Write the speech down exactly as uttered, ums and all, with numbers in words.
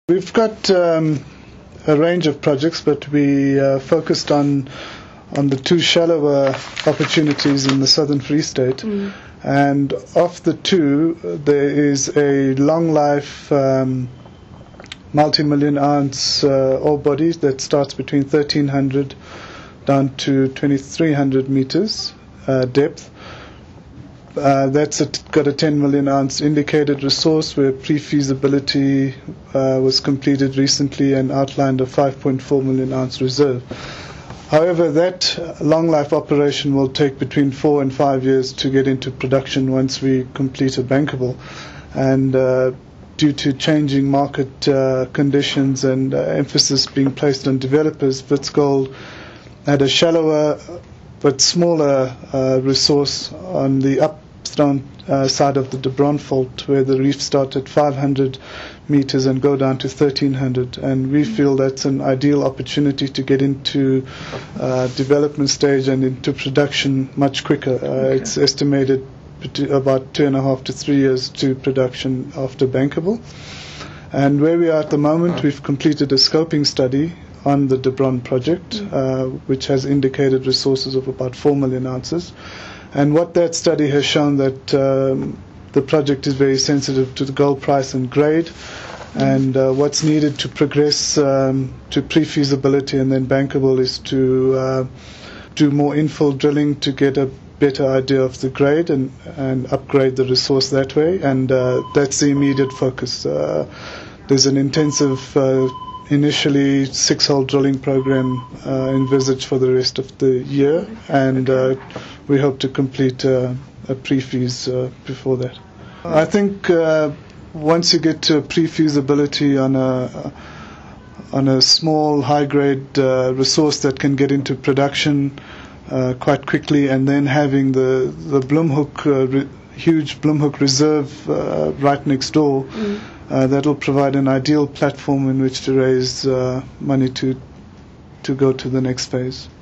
We've got um, a range of projects, but we uh, focused on on the two shallower opportunities in the Southern Free State. Mm. And of the two, there is a long life um, multi-million ounce uh, ore body that starts between thirteen hundred down to twenty-three hundred meters uh, depth. Uh, that's a, got a ten million ounce indicated resource where pre-feasibility uh, was completed recently and outlined a five point four million ounce reserve. However, that long life operation will take between four and five years to get into production once we complete a bankable. And uh, due to changing market uh, conditions and uh, emphasis being placed on developers, Wits Gold had a shallower but smaller uh, resource on the upstream uh, side of the De Bron fault, where the reef start at five hundred meters and go down to thirteen hundred, and we feel that's an ideal opportunity to get into uh, development stage and into production much quicker. Uh, okay. It's estimated about two and a half to three years to production after bankable. And where we are at the moment, we've completed a scoping study on the De Bron project, uh, which has indicated resources of about four million ounces. And what that study has shown that um, the project is very sensitive to the gold price and grade, and uh, what's needed to progress um, to pre-feasibility and then bankable is to uh, do more infill drilling to get a better idea of the grade and, and upgrade the resource that way, and uh, that's the immediate focus. Uh, there's an intensive uh, initially six-hole drilling program uh, envisaged for the rest of the year, and uh, we hope to complete uh, a pre-feas uh, before that. I think uh, once you get to a pre-feasibility on a on a small high-grade uh, resource that can get into production uh, quite quickly, and then having the the Bloemhoek uh, re- huge Bloemhoek reserve uh, right next door, mm. uh, that will provide an ideal platform in which to raise uh, money to to go to the next phase.